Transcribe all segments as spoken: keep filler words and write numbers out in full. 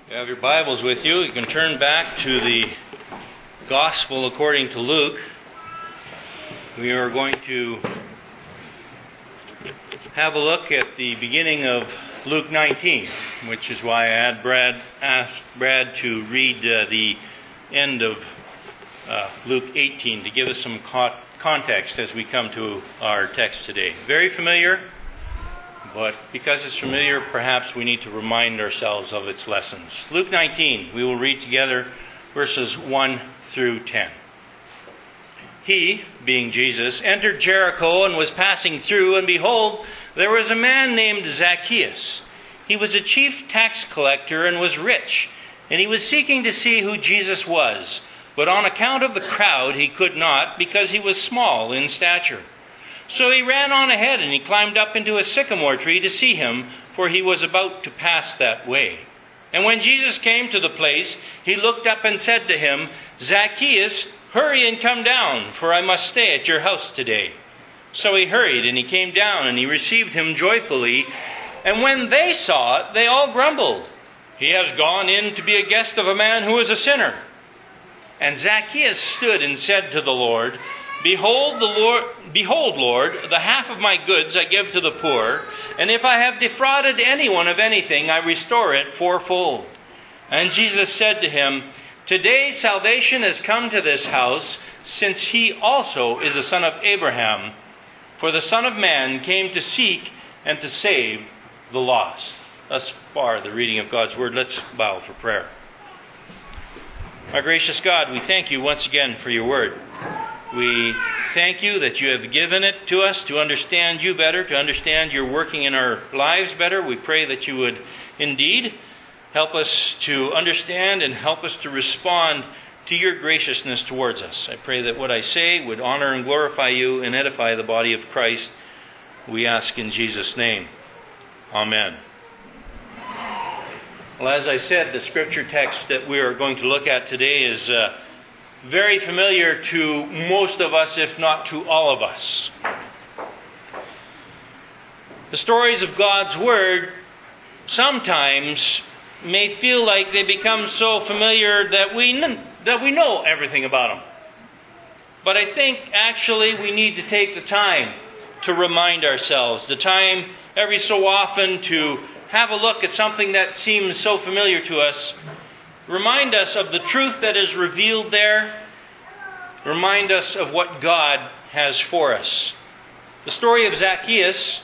You have your Bibles with you. You can turn back to the Gospel according to Luke. We are going to have a look at the beginning of Luke nineteen, which is why I had Brad asked Brad to read uh, the end of uh, Luke eighteen to give us some co- context as we come to our text today. Very familiar, but because it's familiar, perhaps we need to remind ourselves of its lessons. Luke nineteen, we will read together verses one through ten. He, being Jesus, entered Jericho and was passing through, and behold, there was a man named Zacchaeus. He was a chief tax collector and was rich, and he was seeking to see who Jesus was. But on account of the crowd he could not, because he was small in stature. So he ran on ahead, and he climbed up into a sycamore tree to see him, for he was about to pass that way. And when Jesus came to the place, he looked up and said to him, Zacchaeus, hurry and come down, for I must stay at your house today. So he hurried, and he came down, and he received him joyfully. And when they saw it, they all grumbled. He has gone in to be a guest of a man who is a sinner. And Zacchaeus stood and said to the Lord, Behold, the Lord, behold, Lord, the half of my goods I give to the poor, and if I have defrauded anyone of anything, I restore it fourfold. And Jesus said to him, Today salvation has come to this house, since he also is a son of Abraham. For the Son of Man came to seek and to save the lost. Thus far, the reading of God's Word. Let's bow for prayer. Our gracious God, we thank you once again for your Word. We thank you that you have given it to us to understand you better, to understand your working in our lives better. We pray that you would indeed help us to understand and help us to respond to your graciousness towards us. I pray that what I say would honor and glorify you and edify the body of Christ. We ask in Jesus' name. Amen. Well, as I said, the scripture text that we are going to look at today is uh, very familiar to most of us, if not to all of us. The stories of God's Word sometimes may feel like they become so familiar that we that we know everything about them. But I think actually we need to take the time to remind ourselves, the time every so often to have a look at something that seems so familiar to us. Remind us of the truth that is revealed there. Remind us of what God has for us. The story of Zacchaeus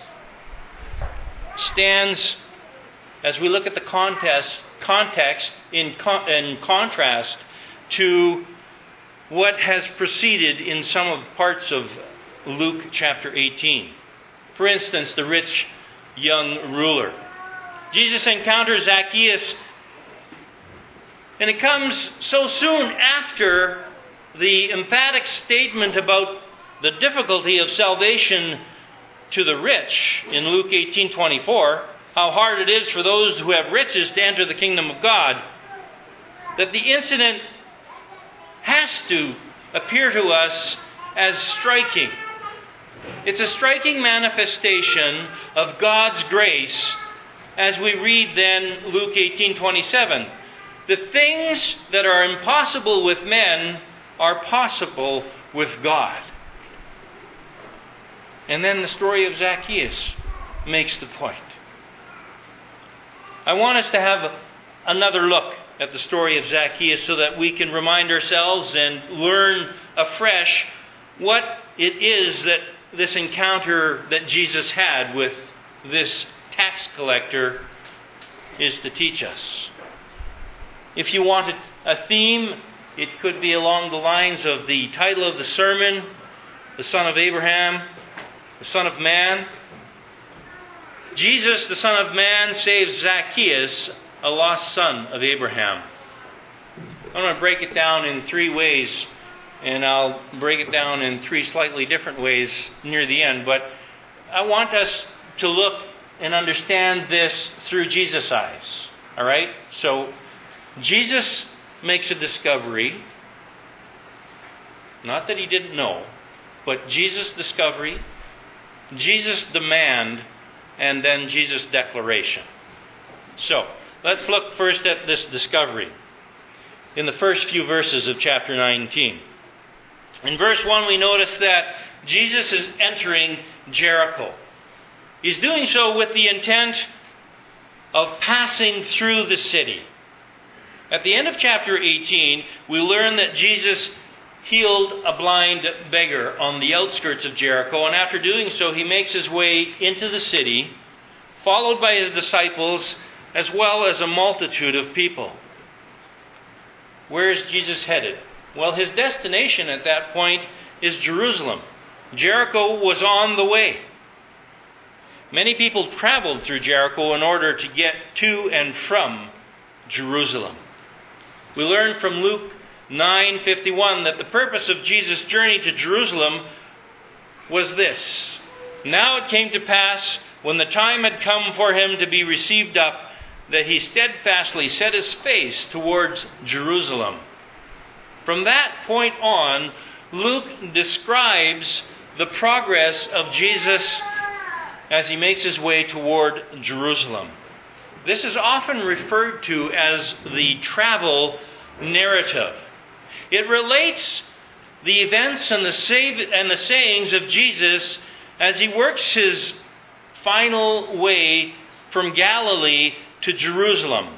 stands, as we look at the contest, context, in, con- in contrast to what has preceded in some of the parts of Luke chapter eighteen. For instance, the rich young ruler. Jesus encounters Zacchaeus, and it comes so soon after the emphatic statement about the difficulty of salvation to the rich in Luke eighteen twenty-four, how hard it is for those who have riches to enter the kingdom of God, that the incident has to appear to us as striking. It's a striking manifestation of God's grace as we read then Luke eighteen twenty-seven. The things that are impossible with men are possible with God. And then the story of Zacchaeus makes the point. I want us to have another look at the story of Zacchaeus so that we can remind ourselves and learn afresh what it is that this encounter that Jesus had with this tax collector is to teach us. If you wanted a theme, it could be along the lines of the title of the sermon, The Son of Abraham, the Son of Man. Jesus, the Son of Man, saves Zacchaeus, a lost son of Abraham. I'm going to break it down in three ways, and I'll break it down in three slightly different ways near the end. But I want us to look and understand this through Jesus' eyes. All right? So, Jesus makes a discovery. Not that he didn't know, but Jesus' discovery, Jesus' demand, and then Jesus' declaration. So, Let's look first at this discovery in the first few verses of chapter nineteen. In verse one, we notice that Jesus is entering Jericho. He's doing so with the intent of passing through the city. At the end of chapter eighteen, we learn that Jesus healed a blind beggar on the outskirts of Jericho, and after doing so, he makes his way into the city, followed by his disciples, as well as a multitude of people. Where is Jesus headed? Well, his destination at that point is Jerusalem. Jericho was on the way. Many people traveled through Jericho in order to get to and from Jerusalem. We learn from Luke nine fifty-one that the purpose of Jesus' journey to Jerusalem was this. Now it came to pass, when the time had come for him to be received up, that he steadfastly set his face towards Jerusalem. From that point on, Luke describes the progress of Jesus as he makes his way toward Jerusalem. This is often referred to as the travel narrative. It relates the events and the, say- and the sayings of Jesus as he works his final way from Galilee to Jerusalem.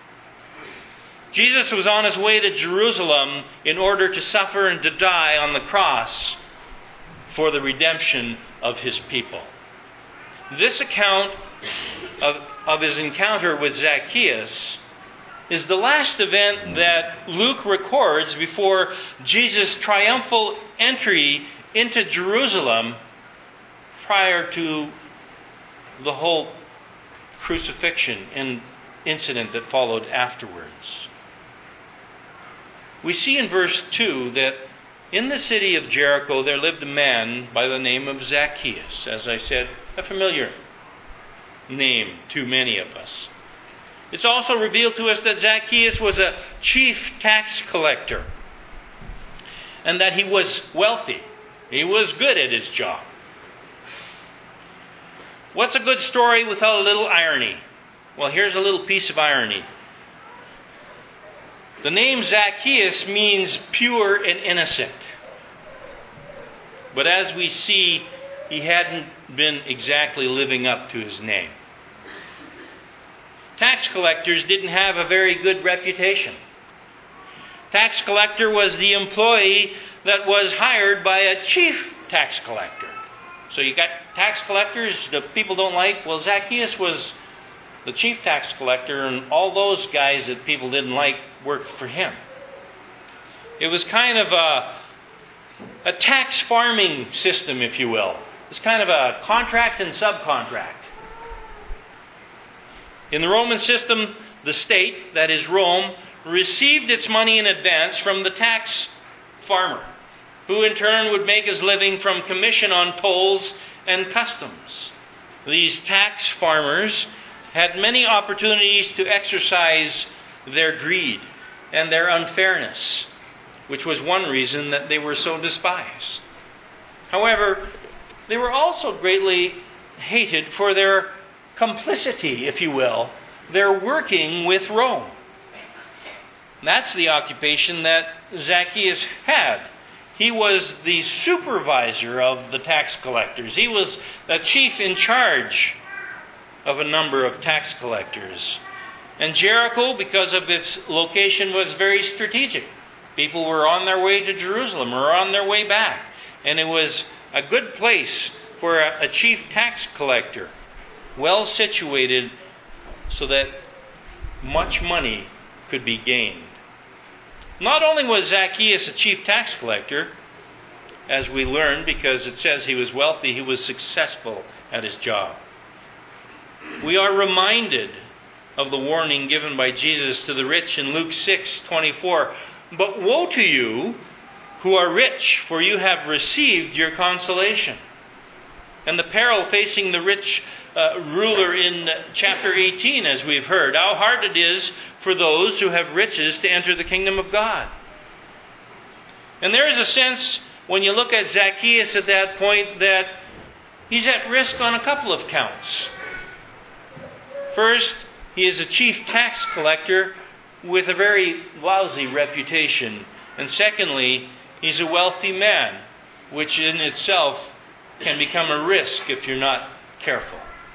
Jesus was on his way to Jerusalem in order to suffer and to die on the cross for the redemption of his people. This account of, of his encounter with Zacchaeus is the last event that Luke records before Jesus' triumphal entry into Jerusalem prior to the whole crucifixion and incident that followed afterwards. We see in verse two that in the city of Jericho there lived a man by the name of Zacchaeus. As I said, a familiar name to many of us. It's also revealed to us that Zacchaeus was a chief tax collector and that he was wealthy. He was good at his job. What's a good story without a little irony? Well, here's a little piece of irony. The name Zacchaeus means pure and innocent. But as we see, he hadn't been exactly living up to his name. Tax collectors didn't have a very good reputation. Tax collector was the employee that was hired by a chief tax collector. So you got tax collectors that people don't like. Well, Zacchaeus was the chief tax collector, and all those guys that people didn't like worked for him. It was kind of a, a tax farming system, if you will. It's kind of a contract and subcontract. In the Roman system, the state, that is Rome, received its money in advance from the tax farmer, who in turn would make his living from commission on tolls and customs. These tax farmers had many opportunities to exercise their greed and their unfairness, which was one reason that they were so despised. However, they were also greatly hated for their complicity, if you will, their working with Rome. That's the occupation that Zacchaeus had. He was the supervisor of the tax collectors. He was the chief in charge of a number of tax collectors. And Jericho, because of its location, was very strategic. People were on their way to Jerusalem or on their way back. And it was a good place for a, a chief tax collector, well situated so that much money could be gained. Not only was Zacchaeus a chief tax collector, as we learned, because it says he was wealthy, he was successful at his job. We are reminded of the warning given by Jesus to the rich in Luke six twenty-four. But woe to you who are rich, for you have received your consolation. And the peril facing the rich uh, ruler in chapter eighteen, as we've heard. How hard it is for those who have riches to enter the kingdom of God. And there is a sense, when you look at Zacchaeus at that point, that he's at risk on a couple of counts. First, he is a chief tax collector with a very lousy reputation. And secondly, he's a wealthy man, which in itself can become a risk if you're not careful.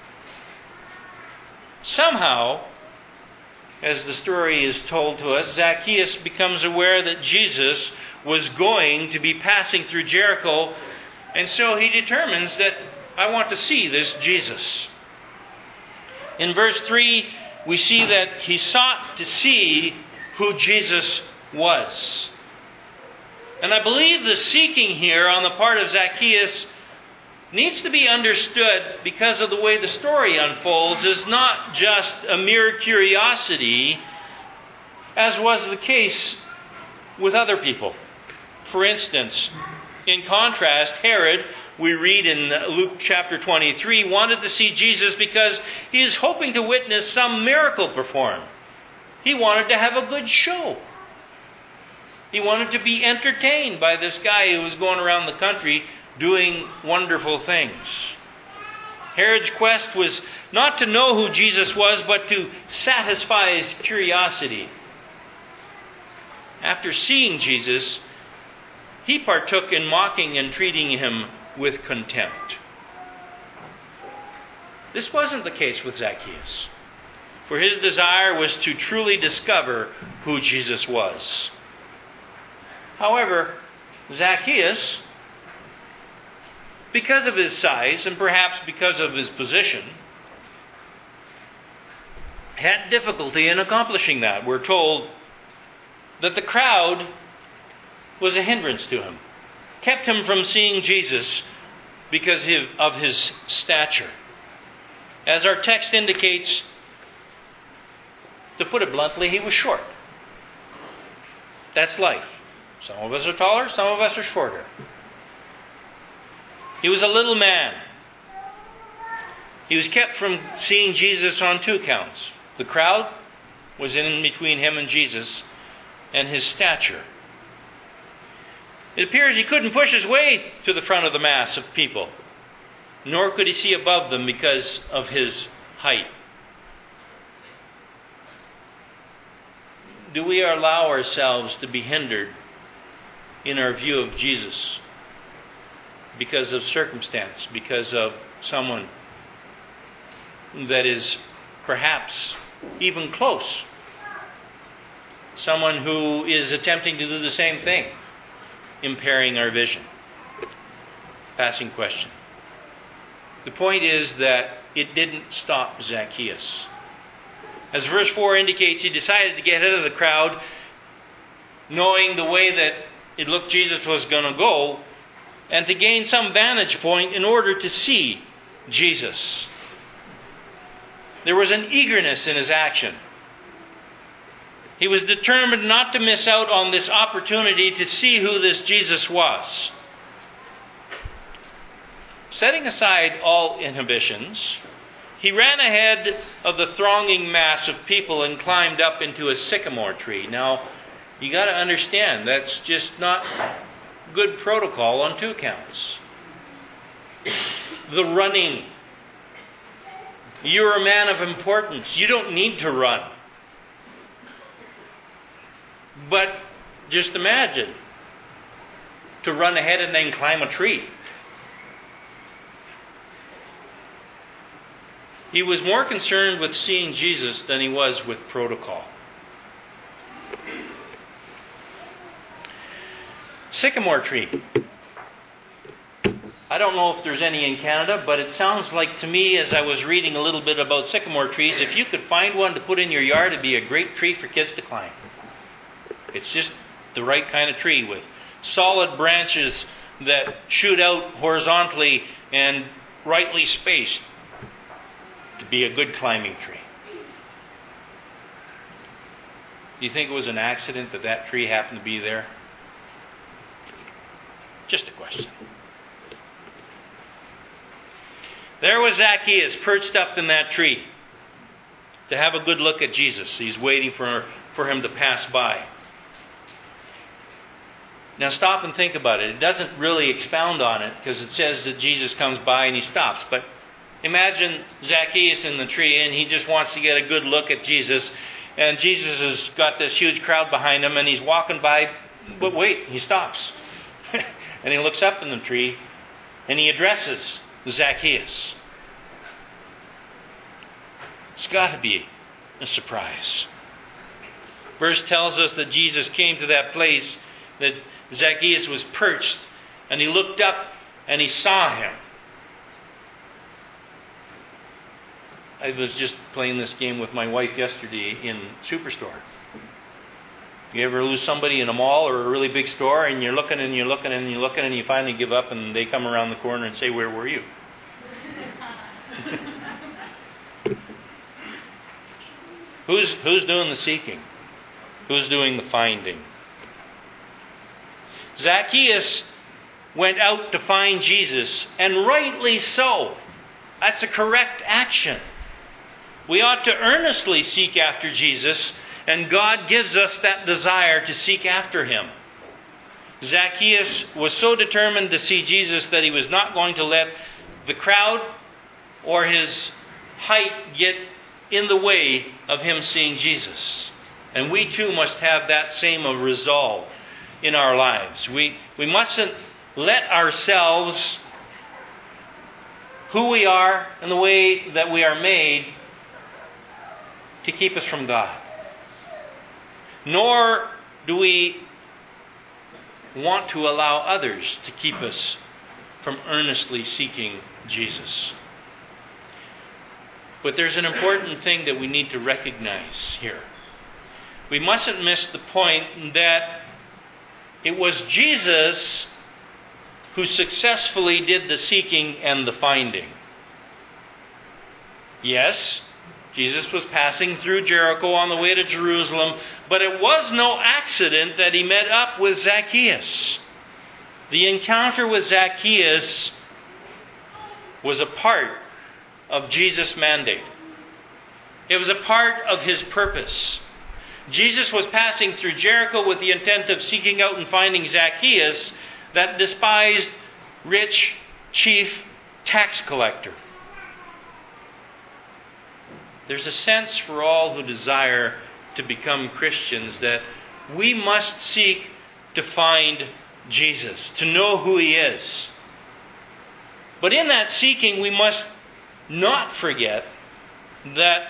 Somehow, as the story is told to us, Zacchaeus becomes aware that Jesus was going to be passing through Jericho, and so he determines that I want to see this Jesus. In verse three, we see that he sought to see who Jesus was. And I believe the seeking here on the part of Zacchaeus needs to be understood because of the way the story unfolds is not just a mere curiosity, as was the case with other people. For instance, in contrast, Herod, we read in Luke chapter twenty-three, wanted to see Jesus because he is hoping to witness some miracle performed. He wanted to have a good show. He wanted to be entertained by this guy who was going around the country doing wonderful things. Herod's quest was not to know who Jesus was, but to satisfy his curiosity. After seeing Jesus, he partook in mocking and treating him with contempt. This wasn't the case with Zacchaeus, for his desire was to truly discover who Jesus was. However, Zacchaeus, because of his size and perhaps because of his position, had difficulty in accomplishing that. We're told that the crowd was a hindrance to him, kept him from seeing Jesus because of his stature. As our text indicates, to put it bluntly, he was short. That's life. Some of us are taller, some of us are shorter. He was a little man. He was kept from seeing Jesus on two counts. The crowd was in between him and Jesus, and his stature. It appears he couldn't push his way to the front of the mass of people, nor could he see above them because of his height. Do we allow ourselves to be hindered in our view of Jesus because of circumstance, because of someone that is perhaps even close, someone who is attempting to do the same thing, impairing our vision? Passing question. The point is that it didn't stop Zacchaeus. As verse four indicates, he decided to get ahead of the crowd, knowing the way that it looked Jesus was going to go, and to gain some vantage point in order to see Jesus. There was an eagerness in his action. He was determined not to miss out on this opportunity to see who this Jesus was. Setting aside all inhibitions, he ran ahead of the thronging mass of people and climbed up into a sycamore tree. Now, you got to understand, that's just not good protocol on two counts. The running. You're a man of importance. You don't need to run. But just imagine to run ahead and then climb a tree. He was more concerned with seeing Jesus than he was with protocol. Sycamore tree. I don't know if there's any in Canada, but it sounds like to me, as I was reading a little bit about sycamore trees, if you could find one to put in your yard, it'd be a great tree for kids to climb. It's just the right kind of tree with solid branches that shoot out horizontally and rightly spaced to be a good climbing tree. Do you think it was an accident that that tree happened to be there? Just a question. There was Zacchaeus perched up in that tree to have a good look at Jesus. He's waiting for, for him to pass by. Now stop and think about it. It doesn't really expound on it because it says that Jesus comes by and he stops. But Imagine Zacchaeus in the tree, and he just wants to get a good look at Jesus. And Jesus has got this huge crowd behind him, and he's walking by. But wait, he stops. And he looks up in the tree, and he addresses Zacchaeus. It's got to be a surprise. Verse tells us that Jesus came to that place that Zacchaeus was perched, and he looked up and he saw him. I was just playing this game with my wife yesterday in Superstore. You ever lose somebody in a mall or a really big store, and you're looking and you're looking and you're looking and you finally give up, and they come around the corner and say, "Where were you?" who's who's doing the seeking? Who's doing the finding? Zacchaeus went out to find Jesus, and rightly so. That's a correct action. We ought to earnestly seek after Jesus, and God gives us that desire to seek after Him. Zacchaeus was so determined to see Jesus that he was not going to let the crowd or his height get in the way of him seeing Jesus. And we too must have that same resolve in our lives. We, we mustn't let ourselves, who we are and the way that we are made, to keep us from God. Nor do we want to allow others to keep us from earnestly seeking Jesus. But there's an important thing that we need to recognize here. We mustn't miss the point that it was Jesus who successfully did the seeking and the finding. Yes, Jesus was passing through Jericho on the way to Jerusalem, but it was no accident that he met up with Zacchaeus. The encounter with Zacchaeus was a part of Jesus' mandate. It was a part of His purpose. Jesus was passing through Jericho with the intent of seeking out and finding Zacchaeus, that despised, rich, chief tax collector. There's a sense for all who desire to become Christians that we must seek to find Jesus, to know who He is. But in that seeking, we must not forget that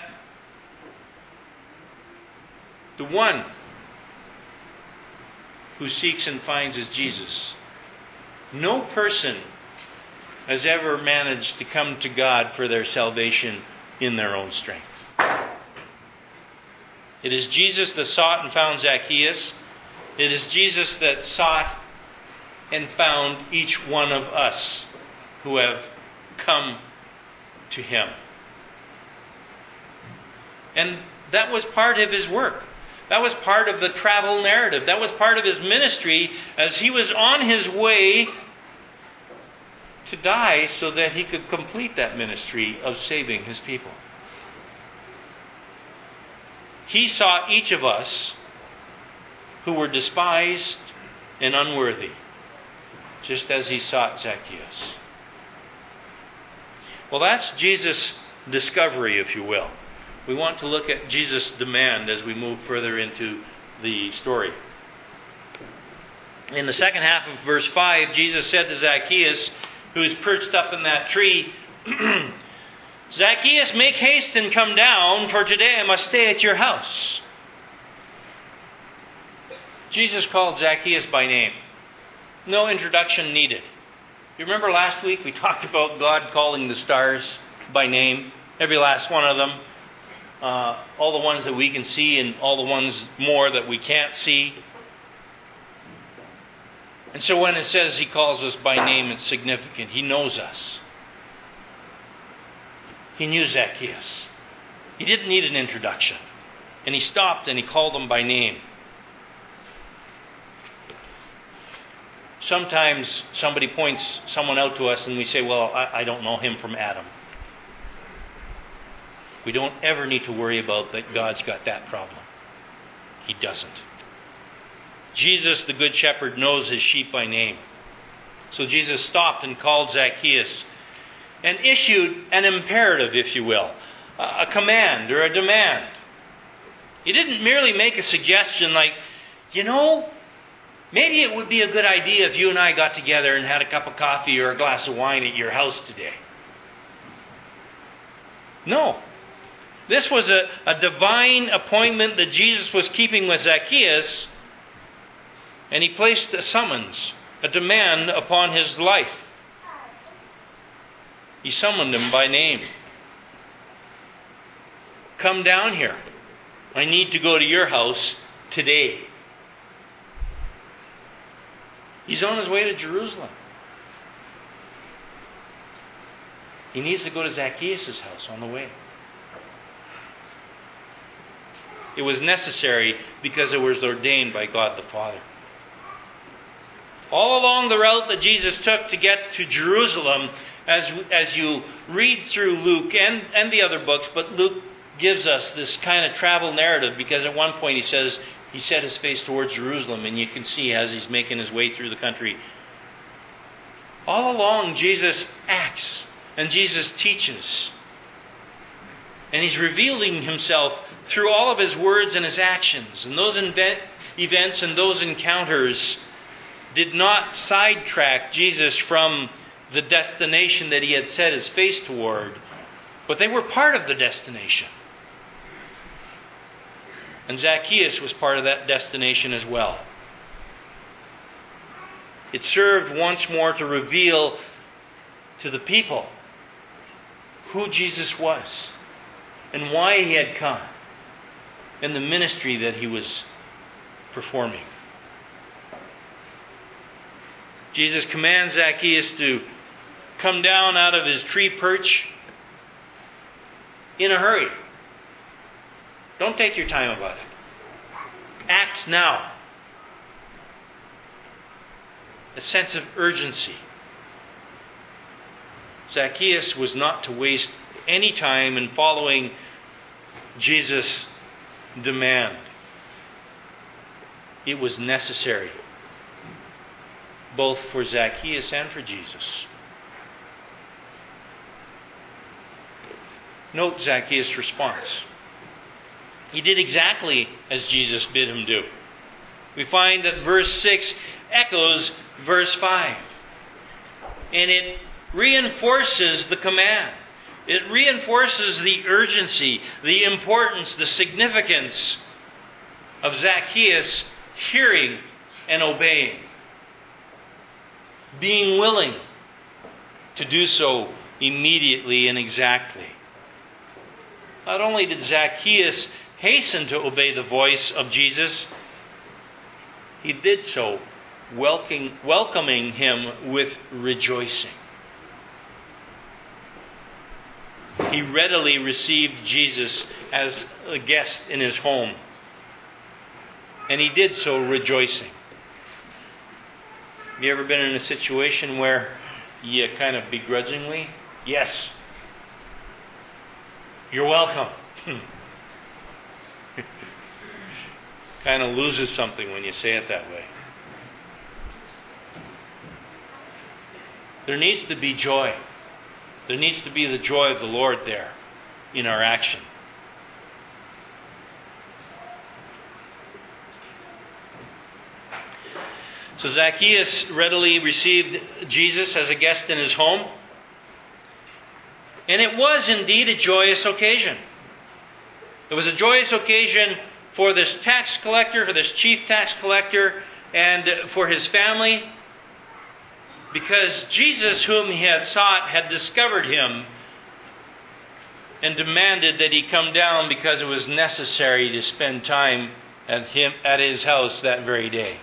the one who seeks and finds is Jesus. No person has ever managed to come to God for their salvation in their own strength. It is Jesus that sought and found Zacchaeus. It is Jesus that sought and found each one of us who have come to Him. And that was part of His work. That was part of the travel narrative. That was part of His ministry as He was on His way to die so that He could complete that ministry of saving His people. He sought each of us who were despised and unworthy, just as He sought Zacchaeus. Well, that's Jesus' discovery, if you will. We want to look at Jesus' demand as we move further into the story. In the second half of verse five, Jesus said to Zacchaeus, who is perched up in that tree, "Zacchaeus, make haste and come down, for today I must stay at your house." Jesus called Zacchaeus by name. No introduction needed. You remember last week we talked about God calling the stars by name, every last one of them, uh, all the ones that we can see and all the ones more that we can't see. And so when it says He calls us by name, it's significant. He knows us. He knew Zacchaeus. He didn't need an introduction. And He stopped and He called him by name. Sometimes somebody points someone out to us and we say, well, I, I don't know him from Adam. We don't ever need to worry about that God's got that problem. He doesn't. Jesus, the Good Shepherd, knows His sheep by name. So Jesus stopped and called Zacchaeus. and issued an imperative, if you will, a command or a demand. He didn't merely make a suggestion like, you know, maybe it would be a good idea if you and I got together and had a cup of coffee or a glass of wine at your house today. No. This was a, a divine appointment that Jesus was keeping with Zacchaeus, and he placed a summons, a demand upon his life. He summoned him by name. Come down here. I need to go to your house today. He's on his way to Jerusalem. He needs to go to Zacchaeus' house on the way. It was necessary because it was ordained by God the Father. All along the route that Jesus took to get to Jerusalem, as, as you read through Luke and, and the other books, but Luke gives us this kind of travel narrative because at one point he says he set his face towards Jerusalem, and you can see as he's making his way through the country. All along Jesus acts and Jesus teaches. And he's revealing himself through all of his words and his actions. And those event, events and those encounters did not sidetrack Jesus from the destination that he had set his face toward, but they were part of the destination. And Zacchaeus was part of that destination as well. It served once more to reveal to the people who Jesus was and why he had come and the ministry that he was performing. Jesus commands Zacchaeus to come down out of his tree perch in a hurry. Don't take your time about it. Act now. A sense of urgency. Zacchaeus was not to waste any time in following Jesus' demand. It was necessary, both for Zacchaeus and for Jesus. Note Zacchaeus' response. He did exactly as Jesus bid him do. We find that verse six echoes verse five. And it reinforces the command. It reinforces the urgency, the importance, the significance of Zacchaeus hearing and obeying. Being willing to do so immediately and exactly. Not only did Zacchaeus hasten to obey the voice of Jesus, he did so welcoming, welcoming him with rejoicing. He readily received Jesus as a guest in his home, and he did so rejoicing. Have you ever been in a situation where you kind of begrudgingly, yes, you're welcome, kind of loses something when you say it that way? There needs to be joy. There needs to be the joy of the Lord there in our action. So Zacchaeus readily received Jesus as a guest in his home. And it was indeed a joyous occasion. It was a joyous occasion for this tax collector, for this chief tax collector, and for his family, because Jesus, whom he had sought, had discovered him and demanded that he come down because it was necessary to spend time at him at his house that very day.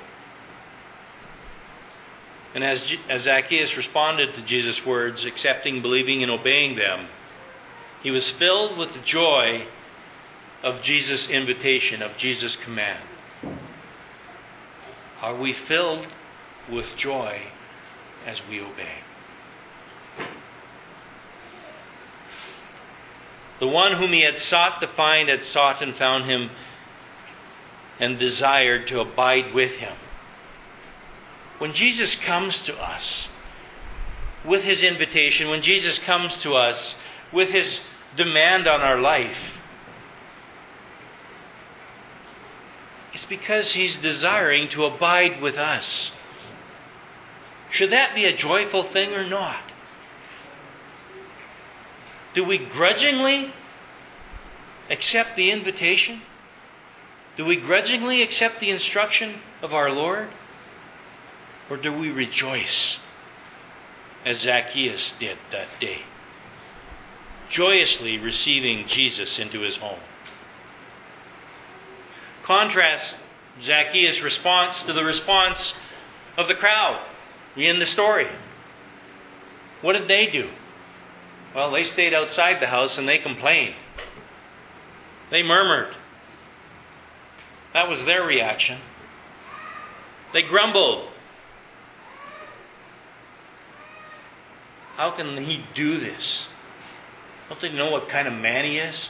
And as, as Zacchaeus responded to Jesus' words, accepting, believing, and obeying them, he was filled with the joy of Jesus' invitation, of Jesus' command. Are we filled with joy as we obey? The one whom he had sought to find had sought and found him and desired to abide with him. When Jesus comes to us, with His invitation, when Jesus comes to us with His demand on our life, it's because He's desiring to abide with us. Should that be a joyful thing or not? Do we grudgingly accept the invitation? Do we grudgingly accept the instruction of our Lord? Or do we rejoice as Zacchaeus did that day, joyously receiving Jesus into his home? Contrast Zacchaeus' response to the response of the crowd in the story. What did they do? Well, they stayed outside the house and they complained. They murmured. That was their reaction. They grumbled. How can he do this? Don't they know what kind of man he is?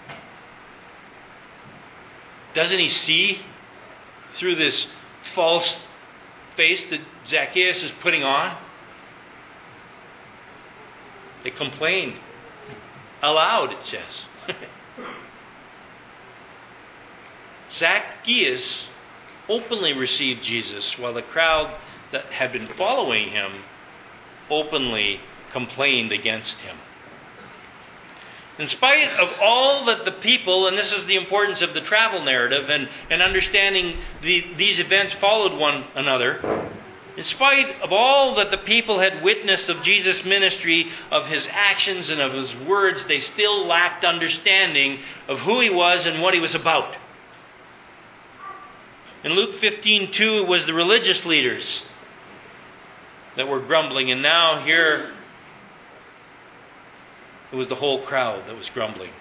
Doesn't he see through this false face that Zacchaeus is putting on? They complained aloud, it says. Zacchaeus openly received Jesus, while the crowd that had been following him openly complained against him. In spite of all that the people, and this is the importance of the travel narrative and, and understanding the, these events followed one another, in spite of all that the people had witnessed of Jesus' ministry, of His actions and of His words, they still lacked understanding of who He was and what He was about. In Luke fifteen two, it was the religious leaders that were grumbling, and now here it was the whole crowd that was grumbling.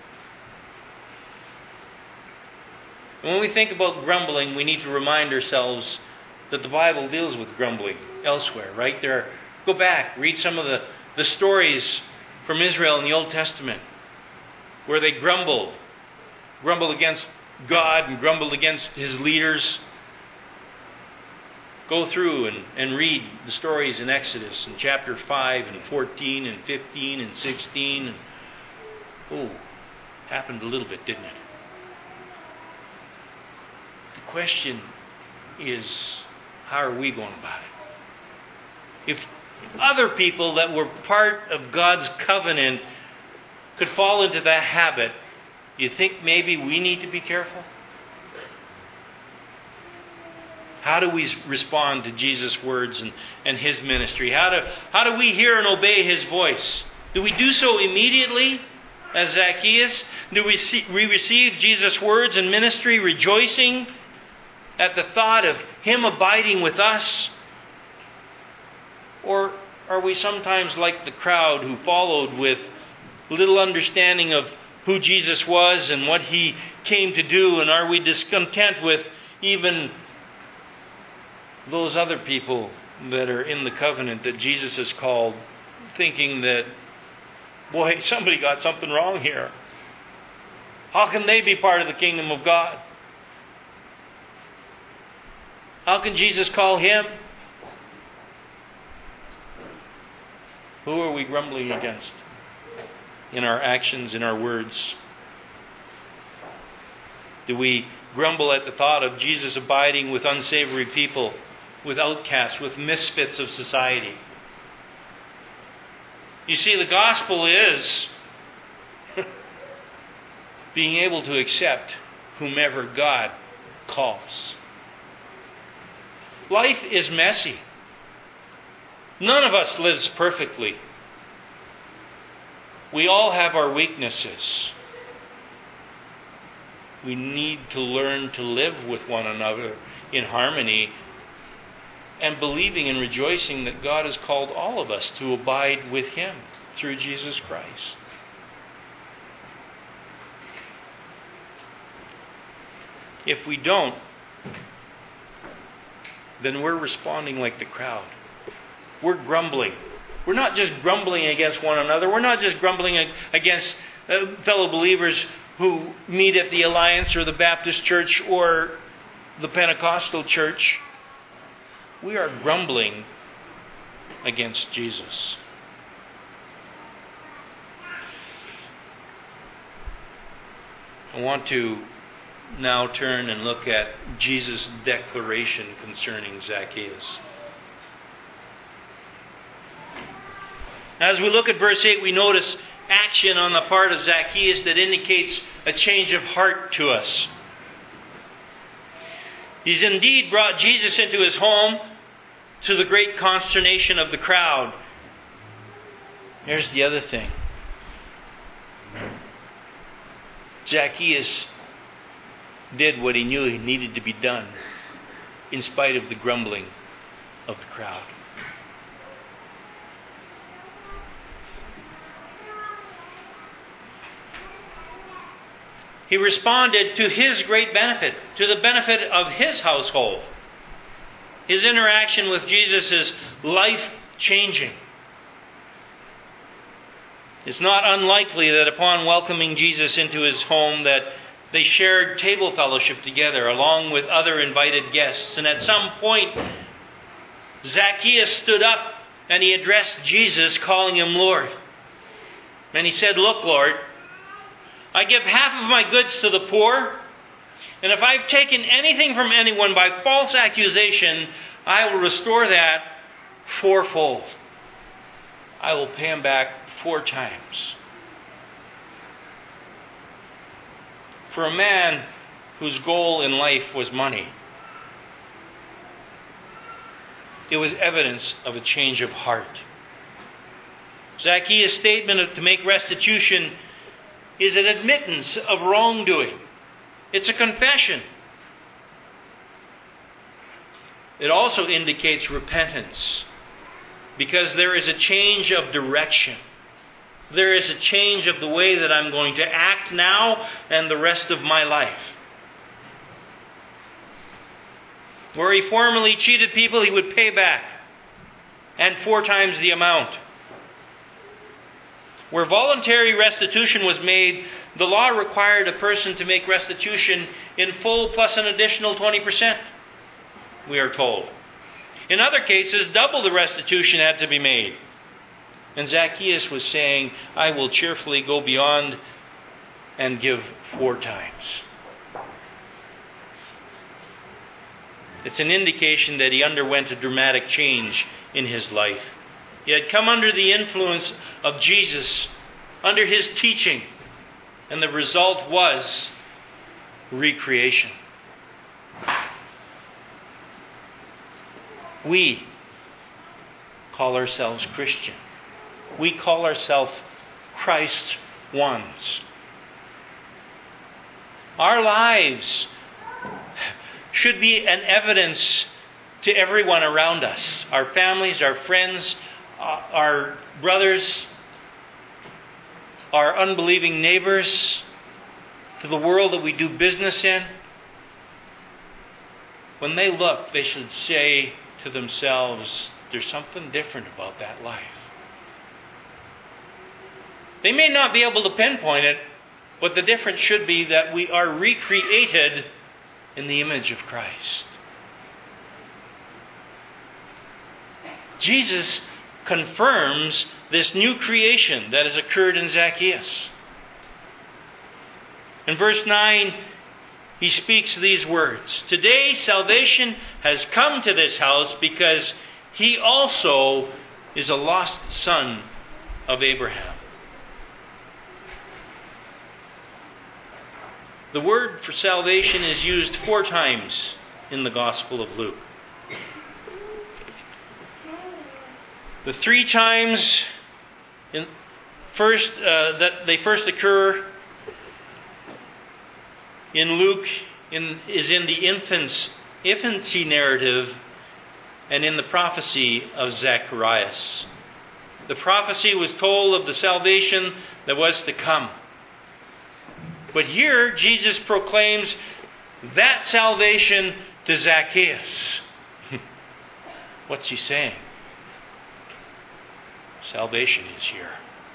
And when we think about grumbling, we need to remind ourselves that the Bible deals with grumbling elsewhere, right? There, go back, read some of the, the stories from Israel in the Old Testament where they grumbled, grumbled against God and grumbled against His leaders. Go through and, and read the stories in Exodus in chapter five and fourteen and fifteen and sixteen. And, oh, happened a little bit, didn't it? The question is, how are we going about it? If other people that were part of God's covenant could fall into that habit, do you think maybe we need to be careful? How do we respond to Jesus' words and, and His ministry? How do, how do we hear and obey His voice? Do we do so immediately as Zacchaeus? Do we, see, we receive Jesus' words and ministry rejoicing at the thought of Him abiding with us? Or are we sometimes like the crowd who followed with little understanding of who Jesus was and what He came to do? And are we discontent with even those other people that are in the covenant that Jesus has called, thinking that, boy, somebody got something wrong here. How can they be part of the kingdom of God? How can Jesus call him? Who are we grumbling against in our actions, in our words? Do we grumble at the thought of Jesus abiding with unsavory people, with outcasts, with misfits of society? You see, the gospel is being able to accept whomever God calls. Life is messy. None of us lives perfectly. We all have our weaknesses. We need to learn to live with one another in harmony and believing and rejoicing that God has called all of us to abide with Him through Jesus Christ. If we don't, then we're responding like the crowd. We're grumbling. We're not just grumbling against one another. We're not just grumbling against fellow believers who meet at the Alliance or the Baptist Church or the Pentecostal Church. We are grumbling against Jesus. I want to now turn and look at Jesus' declaration concerning Zacchaeus. As we look at verse eight, we notice action on the part of Zacchaeus that indicates a change of heart to us. He's indeed brought Jesus into his home to the great consternation of the crowd. Here's the other thing. Zacchaeus did what he knew he needed to be done in spite of the grumbling of the crowd. He responded to his great benefit, to the benefit of his household. His interaction with Jesus is life-changing. It's not unlikely that upon welcoming Jesus into his home that they shared table fellowship together along with other invited guests. And at some point, Zacchaeus stood up and he addressed Jesus, calling him Lord. And he said, "Look, Lord, I give half of my goods to the poor, and if I've taken anything from anyone by false accusation, I will restore that fourfold. I will pay him back four times." For a man whose goal in life was money, it was evidence of a change of heart. Zacchaeus' statement of to make restitution is an admittance of wrongdoing. It's a confession. It also indicates repentance, because there is a change of direction. There is a change of the way that I'm going to act now and the rest of my life. Where he formerly cheated people, he would pay back, and four times the amount. Where voluntary restitution was made, the law required a person to make restitution in full plus an additional twenty percent, we are told. In other cases, double the restitution had to be made. And Zacchaeus was saying, "I will cheerfully go beyond and give four times." It's an indication that he underwent a dramatic change in his life. He had come under the influence of Jesus, under his teaching, and the result was recreation. We call ourselves Christian. We call ourselves Christ's ones. Our lives should be an evidence to everyone around us, our families, our friends, our brothers, our unbelieving neighbors, to the world that we do business in. When they look, they should say to themselves, "There's something different about that life." They may not be able to pinpoint it, but the difference should be that we are recreated in the image of Christ. Jesus confirms this new creation that has occurred in Zacchaeus. In verse nine, he speaks these words: "Today salvation has come to this house because he also is a lost son of Abraham." The word for salvation is used four times in the Gospel of Luke. The three times in first uh, that they first occur in Luke in, is in the infants, infancy narrative and in the prophecy of Zacharias. The prophecy was told of the salvation that was to come. But here Jesus proclaims that salvation to Zacchaeus. What's he saying? Salvation is here.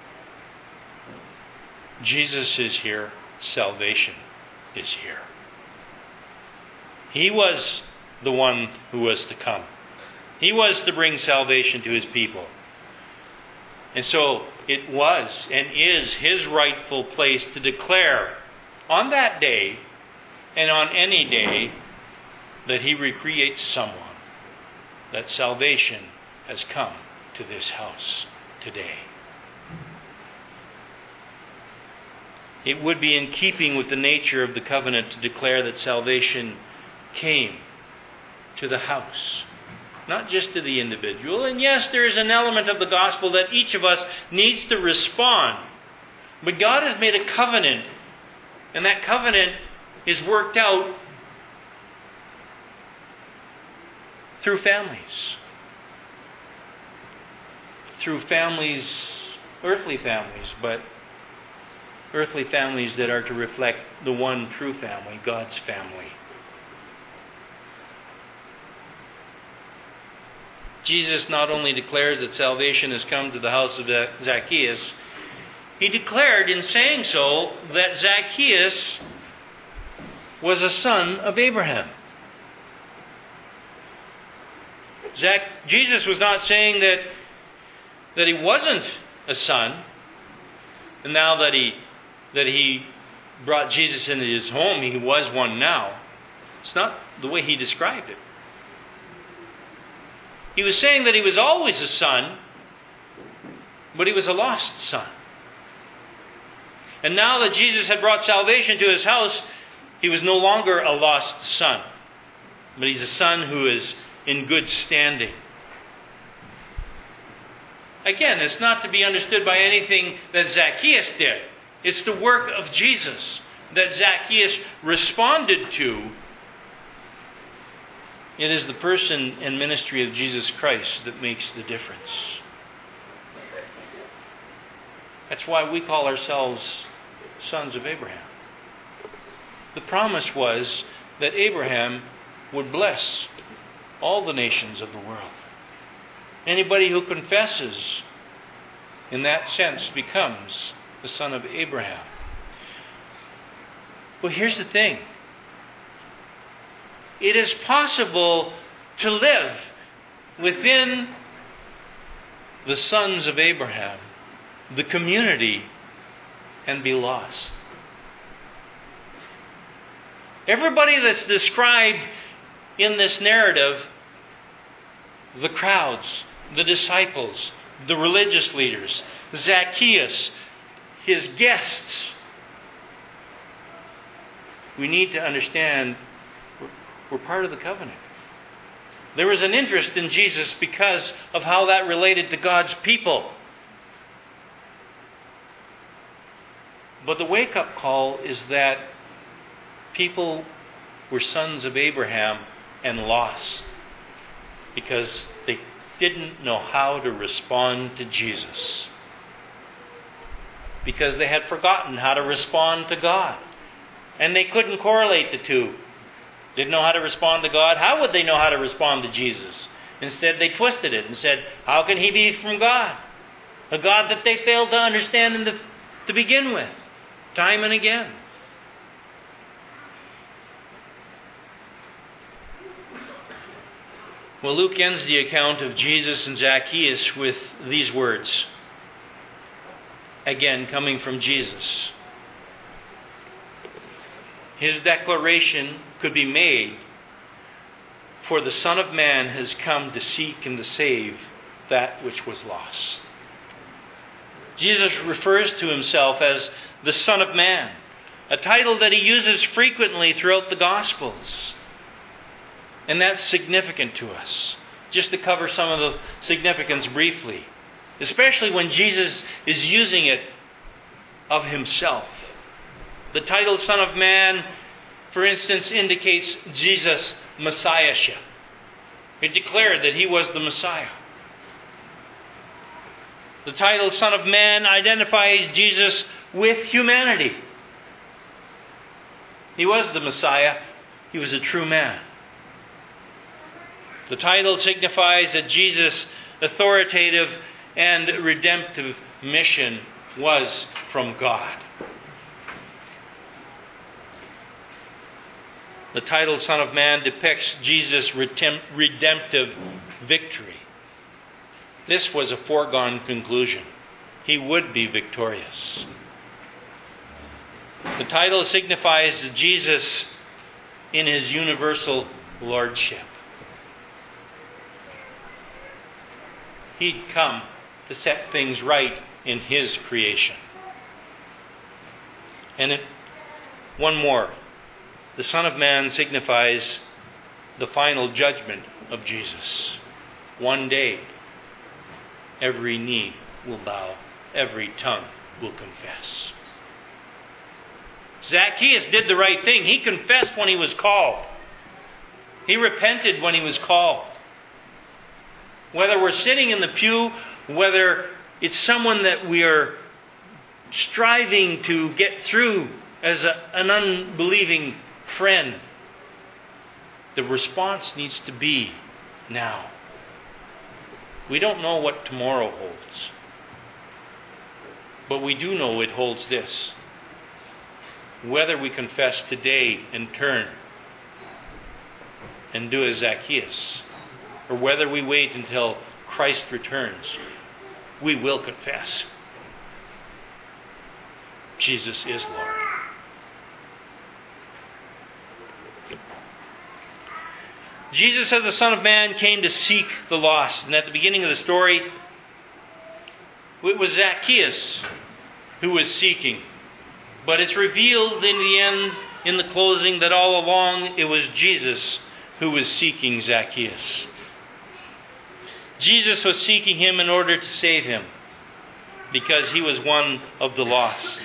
Jesus is here. Salvation is here. He was the one who was to come. He was to bring salvation to his people. And so it was and is his rightful place to declare on that day and on any day that he recreates someone, that salvation has come to this house today. It would be in keeping with the nature of the covenant to declare that salvation came to the house, not just to the individual. And yes, there is an element of the gospel that each of us needs to respond. But God has made a covenant, and that covenant is worked out through families. Through families, earthly families, but earthly families that are to reflect the one true family, God's family. Jesus not only declares that salvation has come to the house of Zacchaeus, he declared in saying so that Zacchaeus was a son of Abraham. Zac- Jesus was not saying that, that he wasn't a son, and now that he that he brought Jesus into his home, he was one now. It's not the way he described it. He was saying that he was always a son, but he was a lost son. And now that Jesus had brought salvation to his house, he was no longer a lost son, but he's a son who is in good standing. Again, it's not to be understood by anything that Zacchaeus did. It's the work of Jesus that Zacchaeus responded to. It is the person and ministry of Jesus Christ that makes the difference. That's why we call ourselves sons of Abraham. The promise was that Abraham would bless all the nations of the world. Anybody who confesses in that sense becomes the son of Abraham. Well, here's the thing. It is possible to live within the sons of Abraham, the community, and be lost. Everybody that's described in this narrative, the crowds, the disciples, the religious leaders, Zacchaeus, his guests, we need to understand we're part of the covenant. There was an interest in Jesus because of how that related to God's people. But the wake-up call is that people were sons of Abraham and lost because they didn't know how to respond to Jesus. Because they had forgotten how to respond to God. And they couldn't correlate the two. Didn't know how to respond to God. How would they know how to respond to Jesus? Instead, they twisted it and said, how can he be from God? A God that they failed to understand in the, to begin with, time and again. Well, Luke ends the account of Jesus and Zacchaeus with these words. Again, coming from Jesus. His declaration could be made, for the Son of Man has come to seek and to save that which was lost. Jesus refers to himself as the Son of Man, a title that he uses frequently throughout the Gospels. And that's significant to us. Just to cover some of the significance briefly, especially when Jesus is using it of himself. The title Son of Man, for instance, indicates Jesus' Messiahship. It declared that he was the Messiah. The title Son of Man identifies Jesus with humanity. He was the Messiah. He was a true man. The title signifies that Jesus' authoritative and redemptive mission was from God. The title Son of Man depicts Jesus' redemptive victory. This was a foregone conclusion. He would be victorious. The title signifies Jesus in his universal lordship. He'd come to set things right in his creation. And it, one more. The Son of Man signifies the final judgment of Jesus. One day, every knee will bow, every tongue will confess. Zacchaeus did the right thing. He confessed when he was called. He repented when he was called. Whether we're sitting in the pew, whether it's someone that we are striving to get through as a, an unbelieving friend, the response needs to be now. We don't know what tomorrow holds, but we do know it holds this. Whether we confess today and turn and do as Zacchaeus, or whether we wait until Christ returns, we will confess. Jesus is Lord. Jesus, as the Son of Man, came to seek the lost. And at the beginning of the story, it was Zacchaeus who was seeking. But it's revealed in the end, in the closing, that all along it was Jesus who was seeking Zacchaeus. Jesus was seeking him in order to save him, because he was one of the lost.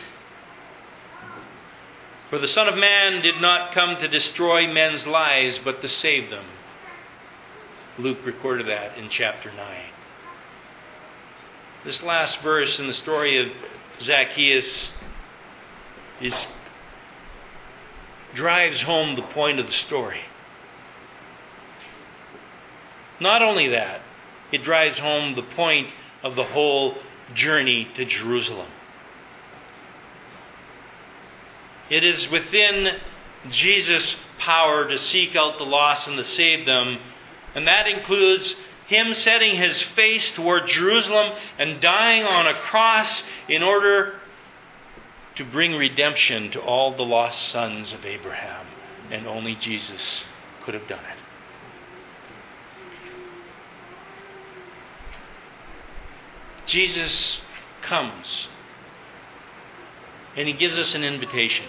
For the Son of Man did not come to destroy men's lives, but to save them. Luke recorded that in chapter nine. This last verse in the story of Zacchaeus is, drives home the point of the story. Not only that, it drives home the point of the whole journey to Jerusalem. It is within Jesus' power to seek out the lost and to save them, and that includes him setting his face toward Jerusalem and dying on a cross in order to bring redemption to all the lost sons of Abraham. And only Jesus could have done it. Jesus comes and he gives us an invitation.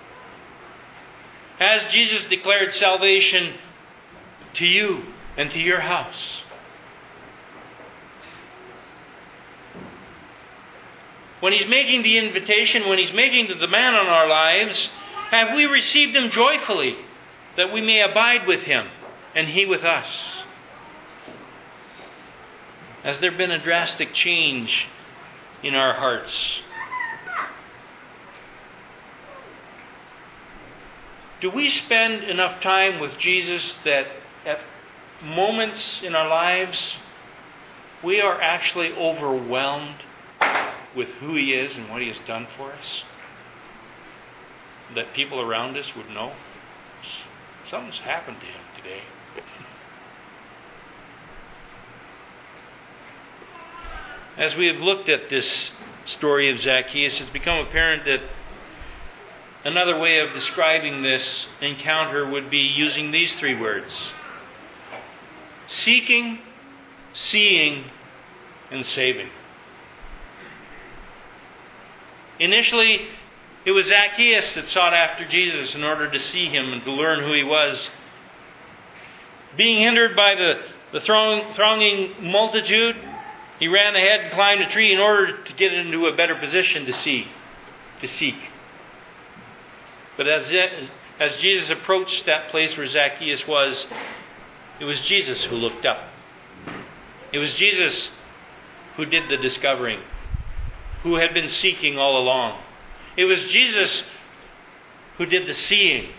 As Jesus declared salvation to you and to your house, when he's making the invitation, when he's making the demand on our lives, have we received him joyfully, that we may abide with him and he with us? Has there been a drastic change in our hearts? Do we spend enough time with Jesus that at moments in our lives we are actually overwhelmed with who he is and what he has done for us? That people around us would know something's happened to him today. As we have looked at this story of Zacchaeus, it's become apparent that another way of describing this encounter would be using these three words: seeking, seeing, and saving. Initially, it was Zacchaeus that sought after Jesus in order to see him and to learn who he was. Being hindered by the, the throng, thronging multitude, he ran ahead and climbed a tree in order to get into a better position to see, to seek. But as, as Jesus approached that place where Zacchaeus was, it was Jesus who looked up. It was Jesus who did the discovering, who had been seeking all along. It was Jesus who did the seeing,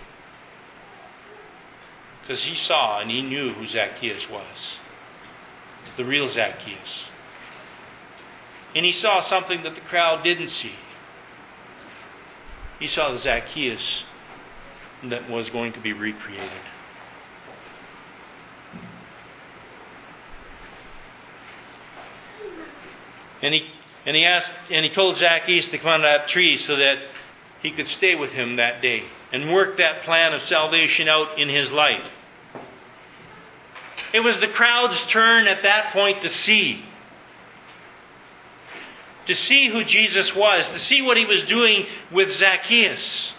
because he saw and he knew who Zacchaeus was, the real Zacchaeus. And he saw something that the crowd didn't see. He saw the Zacchaeus that was going to be recreated. And he and he asked and he told Zacchaeus to come out of that tree so that he could stay with him that day and work that plan of salvation out in his life. It was the crowd's turn at that point to see. To see who Jesus was, to see what he was doing with Zacchaeus.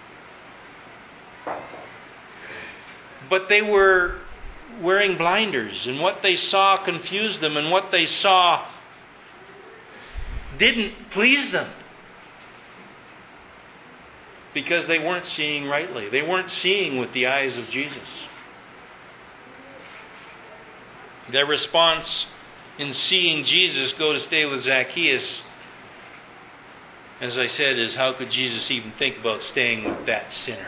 But they were wearing blinders, and what they saw confused them, and what they saw didn't please them. Because they weren't seeing rightly. They weren't seeing with the eyes of Jesus. Their response in seeing Jesus go to stay with Zacchaeus, as I said, is how could Jesus even think about staying with that sinner?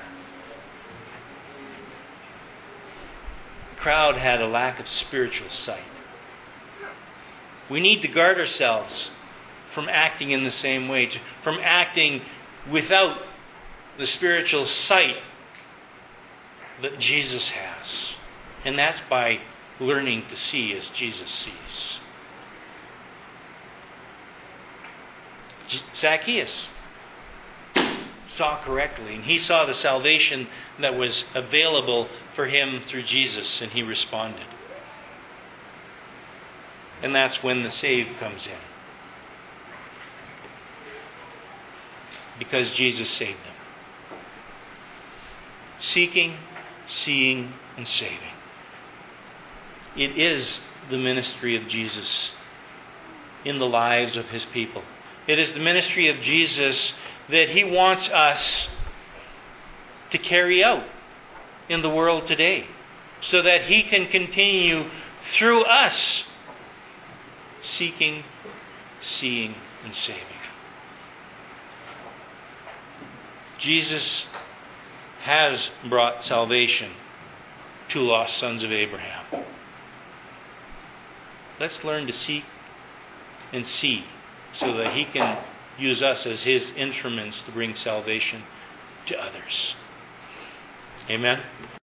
The crowd had a lack of spiritual sight. We need to guard ourselves from acting in the same way, from acting without the spiritual sight that Jesus has. And that's by learning to see as Jesus sees. Zacchaeus saw correctly, and he saw the salvation that was available for him through Jesus, and he responded. And that's when the saved comes in. Because Jesus saved them. Seeking, seeing, and saving. It is the ministry of Jesus in the lives of his people. It is the ministry of Jesus that he wants us to carry out in the world today, so that he can continue through us seeking, seeing, and saving. Jesus has brought salvation to lost sons of Abraham. Let's learn to seek and see so that he can use us as his instruments to bring salvation to others. Amen.